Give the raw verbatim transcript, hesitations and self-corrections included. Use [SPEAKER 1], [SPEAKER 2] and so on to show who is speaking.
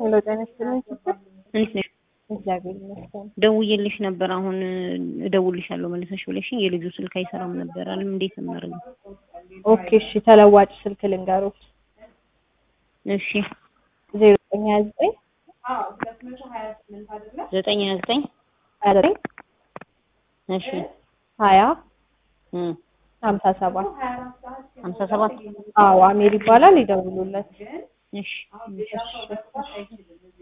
[SPEAKER 1] ሄሎ ጤና ይስጥልኝ ሲስተር።
[SPEAKER 2] እንዴት ነሽ?
[SPEAKER 1] እግዚአብሔር ይመስገን።
[SPEAKER 2] ደውዬልሽ ነበር አሁን እደውልልሻለሁ መልሰሽ ብለሽኝ የልጁ ስልክ አይሰራም ነበር አለ። እንዴት እናደርግ?
[SPEAKER 1] ኦኬ እሺ፣ ተለዋጭ ስልክ ልንገሮት።
[SPEAKER 2] እሺ
[SPEAKER 1] ዜሮ ዘጠኝ ሀያ ዘጠኝ
[SPEAKER 2] ዘጠኝ ሀያ ዘጠኝ
[SPEAKER 1] ሀያ ዘጠኝ
[SPEAKER 2] እሺ
[SPEAKER 1] ሀያ
[SPEAKER 2] እም
[SPEAKER 1] ሀምሳ ሰባት
[SPEAKER 2] ሀምሳ ሰባት
[SPEAKER 1] አዎ አሜር ይባላል። ይደውሉለት።
[SPEAKER 2] እሺ